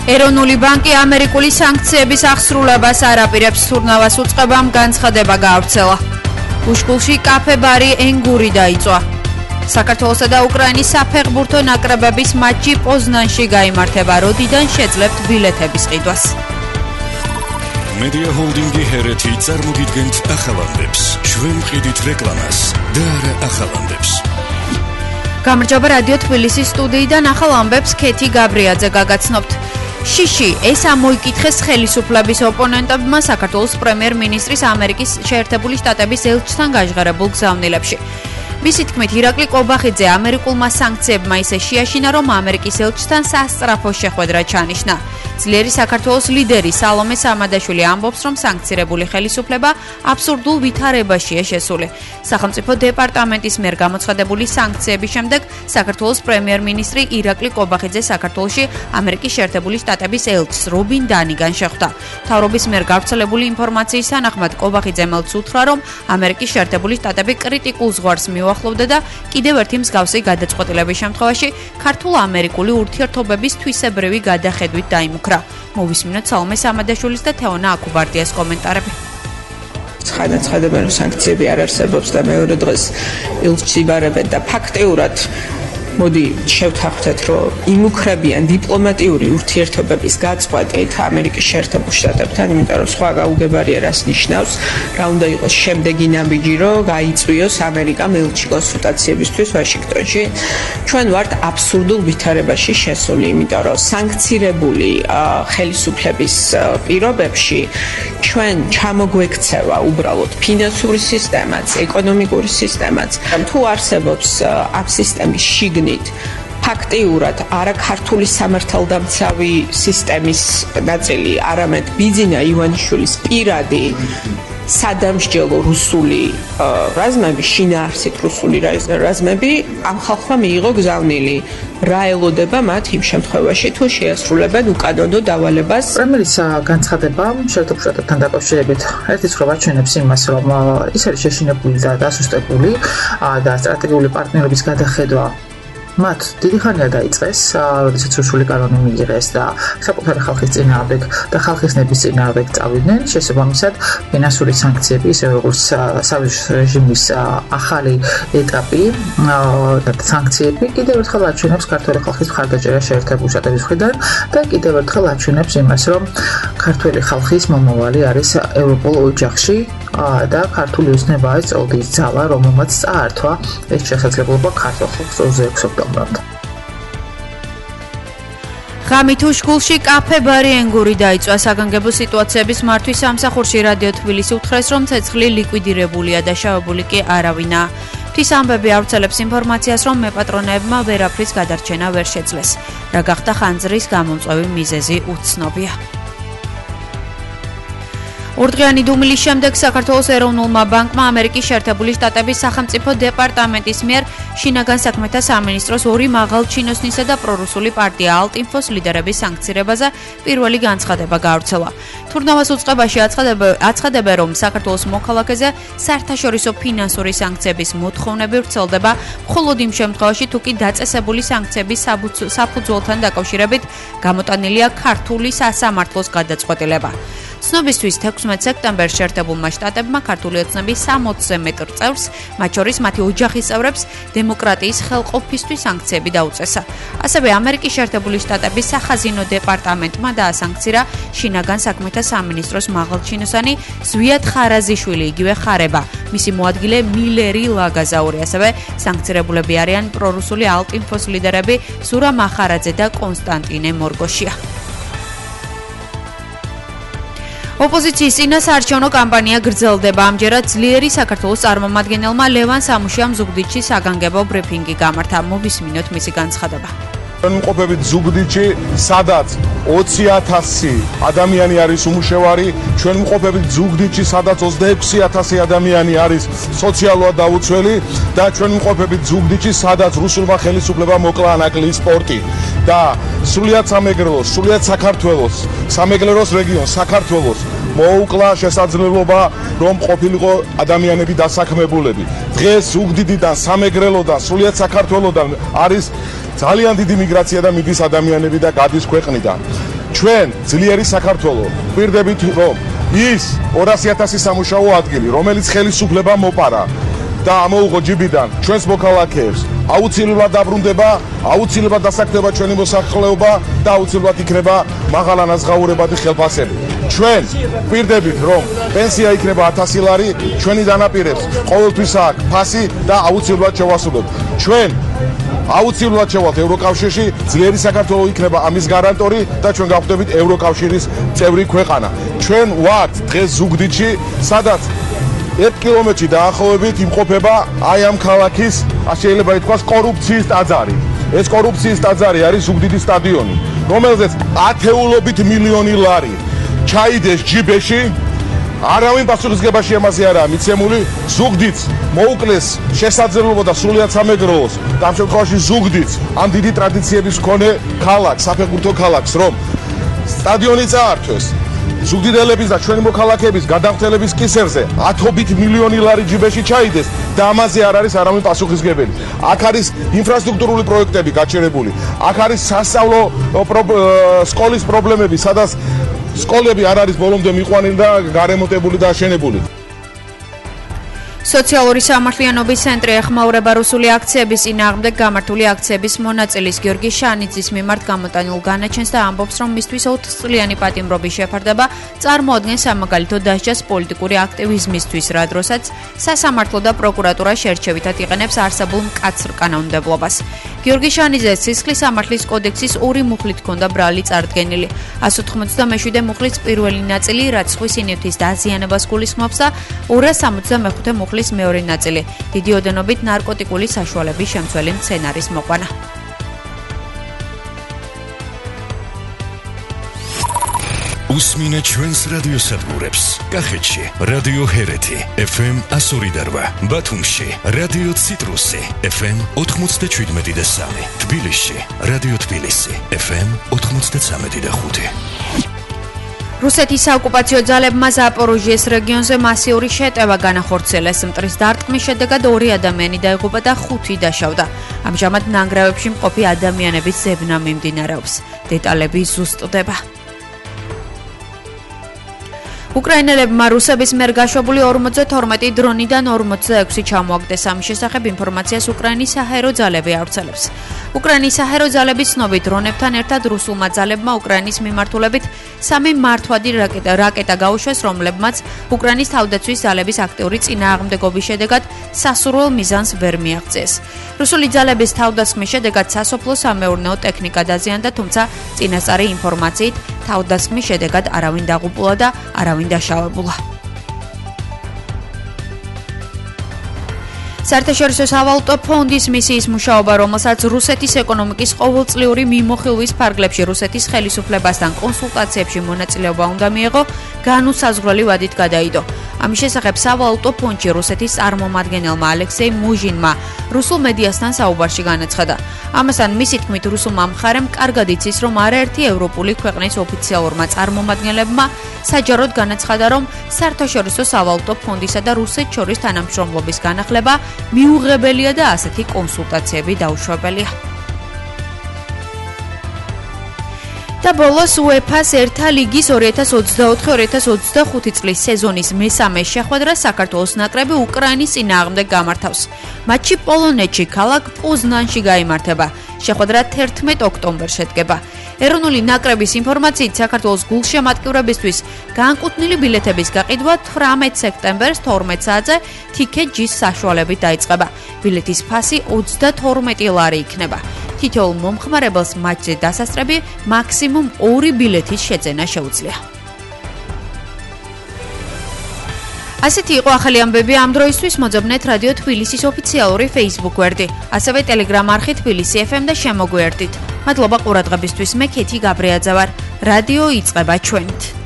ეროვნული ბანკი ამერიკული სანქციების აღსრულებას არ აპირებს, თურნავას უწყებამ განცხადება გაავრცელა. უშკულში კაფე-ბარი ენგური დაიწვა. საქართველოსა და უკრაინის საფეხბურთო ნაკრებების მატჩი პოზნანში გაიმართება, როდიდან შეძლებთ ბილეთების ყიდვას. Media Holding-ი ჰერეთი წარმოგიდგენთ ახალამდებს, ჩვენ ვყიდით რეკლამას და არა ახალამდებს. გამარჯობა რადიო თბილისის სტუდიიდან ახალ ამბებს ქეთი გაბრიაძე გაგაცნობთ. შიში ეს ამოიკითხეს ხელისუფლების ოპონენტებმა საქართველოს პრემიერ-მინისტრის ამერიკის შეერთებული შტატების ელჩთან გაჟღერებულ გზავნილებში. მისი თქმით, ირაკლი კობახიძე ამერიკულმა სანქციებმა ისე შეაშინა, რომ ამერიკის ელჩთან სასწრაფო შეხვედრა ჩანიშნა. ძლიერი საქართველოს ლიდერი სალომე სამადაშვილი ამბობს, რომ სანქცირებული ხელისუფლება აბსურდულ ვითარებაშია შესული. სახელმწიფო დეპარტამენტის მიერ გამოცხადებული სანქციების შემდეგ საქართველოს პრემიერ-მინისტრი ირაკლი კობახიძე საქართველოში ამერიკის შეერთებული შტატების ელჩს რობინ დანიგან შეხვდა. მთავრობის მიერ გავრცელებული ინფორმაციის თანახმად კობახიძემ ელჩს უთხრა, რომ ამერიკის შეერთებული შტატები კრიტიკულ ზღვარს მიუახლოვდა და კიდევ ერთი მსგავსი გადაწყვეტილების შემთხვევაში ქართულ-ამერიკული ურთიერთობების თვისებრივი გადახედვით დაიმუქრა. მოვისმინოთ სალომე სამადაშვილის და თეონა აკუბარდიას კომენტარები. ცხადდება, რომ სანქციები არ არსებობს და მეორე დღეს ელჩს იბარებენ და ფაქტიურად მოდი შევთანხმდეთ, რომ იმუქრებიან დიპლომატიური ურთიერთობების გაწყვეტით ამერიკის შეერთებულ შტატებთან, იმიტომ რომ სხვა გაუგებარია რას ნიშნავს, რა უნდა იყოს შემდეგი ნაბიჯი, რომ გაიწვიოს ამერიკამ ელჩი კონსულტაციებისთვის ვაშინგტონში. ჩვენ ვართ აბსურდულ ვითარებაში შესული, იმიტომ რომ სანქცირებული ხელისუფლების პირობებში ჩვენ ჩამოგვექცევა უბრალოდ ფინანსური სისტემაც, ეკონომიკური სისტემაც. თუ არსებობს ამ სისტემის შიგნით ფაქტიურად არა ქართული სამართალდამცავი სისტემის ნაწილი, არამედ ბიძინა ივანიშვილის პირადი სადამსჯელო რუსული რაზმები, შინაარსით რუსული რაზმები ამ ხალხმა მიიღო გზავნილი. რა ელოდება მათ იმ შემთხვევაში, თუ შეასრულებენ უკანონო დავალებას? პრემიერის განცხადება შეერთებულ შტატებთან დაკავშირებით ერთის რომ აჩვენებს იმას, რომ ის არის შეშინებული და დასუსტებული და სტრატეგიული პარტნიორობის გადახედვა მათ დიდი ხანია დაიწყეს, როდესაც რუსული კანონი მიიღეს და საკუთარი ხალხის წინააღმდეგ და ხალხის ნების წინააღმდეგ წავიდნენ. შესაბამისად, ფინანსური სანქციები, ისე როგორც საბჭოთა რეჟიმის ახალი ეტაპი და სანქციები კიდევ ერთხელ აჩვენებს ქართული ხალხის მხარდაჭერას შეერთებულ შტატების მხრიდან და კიდევ ერთხელ აჩვენებს იმას, რომ ქართული ხალხის მომავალი არის ევროპულ ოჯახში და ქართული ოცნებაა წოდის ძალა, რომელმაც წაართვა ეს შესაძლებლობა ქართულ ხალხს 26 ოქტომბრამდე. ღამით უშკულში კაფე-ბარი ენგური დაიწვა. საგანგებო სიტუაციების მართვის სამსახურში რადიო თბილისი უთხრეს, რომ ცეცხლი ლიკვიდირებულია და შავებული კი არავინაა. ღვთის ამბები ავრცელებს ინფორმაციას, რომ მეპატრონეებმა ვერაფრის გადარჩენა ვერ შეძლეს. რა გახდა ხანძრის გამომწვევი მიზეზი უცნობია. ორდღიანი დუმილის შემდეგ საქართველოს ეროვნულმა ბანკმა ამერიკის შეერთებული შტატების სახელმწიფო დეპარტამენტის მიერ შინაგან საქმეთა სამინისტროს ორი მაღალ ჩინოსნისა და პრორუსული პარტია ალტინფოს ლიდერების სანქცირებაზე პირველი განცხადება გაავრცელა. თურნავას უწყებაში აცხადებენ, რომ საქართველოს მოქალაქეზე საერთაშორისო ფინანსური სანქციების მოთხოვნები ვრცელდება, მხოლოდ იმ შემთხვევაში, თუ კი დაწესებული სანქციების საფუძველთან დაკავშირებით გამოტანილია ქართული სასამართლოს გადაწყვეტილება. ცნობისთვის 16 სექტემბერს შეერთებულმა შტატებმა ქართული ოცნების 60-ზე მეტ წევრს, მათ შორის მათი ოჯახის წევრებს, დემოკრატიის ხელყოფისთვის სანქციები დაუწესა. ასევე ამერიკის შეერთებული შტატების სახაზინო დეპარტამენტმა დაასანქცირა შინაგან საქმეთა სამინისტროს მაღალჩინოსანი ზვიად ხარაზიშვილი, იგივე ხარება, მისი მოადგილე მილერი ლაგაზაური, ასევე სანქცირებულები არიან პრორუსული ალტინფოს ლიდერები ზურა მახარაძე და კონსტანტინე მორგოშია. ოპოზიციის წინასაარჩევნო კამპანია გრძელდება. ამჯერად ძლიერი საქართველოს წარმომადგენელმა ლევან სამუშიამ ზუგდიდში საგანგებო ბრიფინგი გამართა. მოვისმინოთ მისი განცხადება. მყოფებით ზუგდიდში, სადაც 20,000 ადამიანი არის უმუშევარი, ჩვენ მყოფებით ზუგდიდში, სადაც 26,000 ადამიანი არის სოციალურად დაუცველი და ჩვენ მყოფებით ზუგდიდში, სადაც რუსულმა ხელისუფლებამ მოკლა ანაკლის სპორტი და სრულიად სამეგრელოს, სრულიად საქართველოს, სამეგრელოს რეგიონს, საქართველოს მოუკლა შესაძლებლობა, რომ ყოფილიყო ადამიანები დასაქმებულები. დღეს ზუგდიდიდან, სამეგრელოდან, სრულიად საქართველოდან არის ძალიან დიდი მიგრაცია და მიდის ადამიანები და გადის ქვეყნიდან. ჩვენ ძლიერი საქართველო გვირდებით რომ ის 200,000 სამუშაო ადგილი რომელიც ხელისუფლება მოპარა და ამოუღო ჯიბიდან ჩვენს მოქალაქეებს აუცილებლად დაბრუნდება, აუცილებლად დასაქმდება ჩვენი მოსახლეობა და აუცილებლად იქნება მაღალანაზღაურებადი ხელფასები. ჩვენ გვირდებით რომ პენსია იქნება 1000 ლარი, ჩვენი დანაპირებს ყოველთვის აქვს ფასი და აუცილებლად შევასრულებთ. ჩვენ აუცილებლად შევალთ ევროკავშირში, ძლიერი საქართველო იქნება ამის გარანტორი და ჩვენ გავხდებით ევროკავშირის წევრი ქვეყანა. ჩვენ ვართ დღეს ზუგდიდში, სადაც 1 კილომეტრში დაახლოებით იმყოფება აი ამ ქალაქის, შეიძლება ითქვას, კორუფციის ტაძარი. ეს კორუფციის ტაძარი არის ზუგდიდის სტადიონი, რომელზეც ათეულობით მილიონი ლარი ჩაიდეს ჯიბეში. არავინ პასუხისგებაში ამაზე არაა მიცემული. ზუგდიდს მოუკლეს შესაძლებლობა და სრულიად სამეგრელოს და ამ შემთხვევაში ზუგდიდს ამ დიდი ტრადიციების მქონე ქალაქს, საფეხბურთო ქალაქს, რომ სტადიონი წაართვეს. ზუგდიდელების და ჩვენი მოქალაქეების გადაღწევების კისერზე 10 მილიონი ლარი ჯიბეში ჩაიდეს და ამაზე არ არის არავინ პასუხისგებელი. აქ არის ინფრასტრუქტურული პროექტები გაჩერებული. აქ არის სასწავლო სკოლის პრობლემები, სადაც სკოლები არ არის ბოლომდე მიყვანილი და გარემონტებული და აშენებული. სოციალური სამართლიანობის ცენტრი ეხმაურება რუსული აქციების წინააღმდეგ გამართული აქციების მონაწილის გიორგი შანიძის მიმართ გამოტანილ განაჩენს და ამბობს, რომ მისთვის 4 წლიანი პატიმრობის შეფარდება წარმოადგენს სამაგალითო დასჯას პოლიტიკური აქტივიზმისთვის, რა დროსაც სასამართლო და პროკურატურა შერჩევითად იყენებს არსებულ მკაცრ კანონმდებლობას. გიორგი შანიძეს სისხლის სამართლის კოდექსის 2 მუხლით ჰქონდა ბრალი წარდგენილი. 197 მუხლის პირველი ნაწილი, რაც ხვის ინივთის დაზიანებას გულისხმობს და 265 მუხლის მეორე ნაწილი, დიდი ოდენობით ნარკოტიკული საშუალების შემცველი მცენარის მოყვანა. უსმინე ჩვენს რადიოსადგურებს. კახეთში რადიო ჰერეთი FM 102.8, ბათუმში რადიო ციტრუსი FM 97.3, თბილისში რადიო თბილისი FM 93.5. რუსეთის საოკუპაციო ძალებმა ზაპოროჟიეს რეგიონზე მასიური შეტევა განახორციელეს. მტრის დარტყმის შედეგად 2 ადამიანი დაიღუპა და 5 დაშავდა. ამჟამად ნანგრევებში მყოფი ადამიანების ზებნა მიმდინარეობს. დეტალები ზუსტდება. უკრაინელებმა რუსების მიერ გაშვებული 42 დრონიდან 46 ჩამოაგდეს. ამის შესახებ ინფორმაციას უკრაინის საჰაერო ძალები ავრცელებს. უკრაინის საჰაერო ძალების ცნობით დრონებთან ერთად რუსულმა ძალებმა უკრაინის მიმართულებით 3 მართვადი რაკეტა გაუშვეს, რომლებმაც უკრაინის თავდაცვის ძალების აქტიური წინააღმდეგობის შედეგად სასურველ მიზანს ვერ მიაღწიეს. რუსული ძალების თავდასხმის შედეგად სასოფლო-სამეურნეო ტექნიკა დაზიანდა, თუმცა წინასწარი ინფორმაციით თავდასხმის შედეგად არავინ დაღუპულა და არავინ დაშავებულა. საერთაშორისო სავალუტო ფონდის მისიის მუშაობა, რომელსაც რუსეთის ეკონომიკის ყოველწლიური მიმოხილვის ფარგლებში რუსეთის ხელისუფლებასთან კონსულტაციებში მონაწილეობა უნდა მიეღო, განუსაზღვრელი ვადით გადაიდო. ამის შესახებ სავალუტო ფონდში რუსეთის წარმომადგენელმა ალექსეი მუჟინმა რუსულ მედიასთან საუბარში განაცხადა. ამასთან მისი თქმით, რუსულმა მხარემ კარგად იცის, რომ არაერთი ევროპული ქვეყნის ოფიციალურმა წარმომადგენლებმა საჯაროდ განაცხადა, რომ საერთაშორისო სავალუტო ფონდისა და რუსეთს შორის თანამშრომლობის განახლება მიუღებელია და ასეთი კონსულტაციები დაუშვებელია. და ბოლოს UEFA-ს ერთა ლიგის 2024-2025 წლის სეზონის მესამე შეხვედრა საქართველოს ნაკრები უკრაინის წინააღმდეგ გამართავს. მატჩი პოლონეთში ქალაქ პოზნანში გაიმართება. შეხვედრა 11 ოქტომბერს შედგება. ეროვნული ნაკრების ინფორმაციით, საქართველოს გულშემატკივრებისთვის განკუთვნილი ბილეთების გაყიდვა 18 სექტემბერს 12 საათზე თიკეტ ჯის საშუალებით დაიწყება. ბილეთის ფასი 32 ლარი იქნება. თითოეულ მომხმარებელს მატჩზე დასასწრები მაქსიმუმ 2 ბილეთის შეძენა შეუძლია. ასეთი იყო ახალი ამბები ამ დროისთვის. მოძებნეთ რადიო თბილისის ოფიციალური Facebook გვერდი, ასევე Telegram არხი თბილისი FM და შემოგვიერთდით. მადლობა ყურადღებისთვის. მე ქეთი გაბრიაძე ვარ. რადიო იწყება ჩვენით.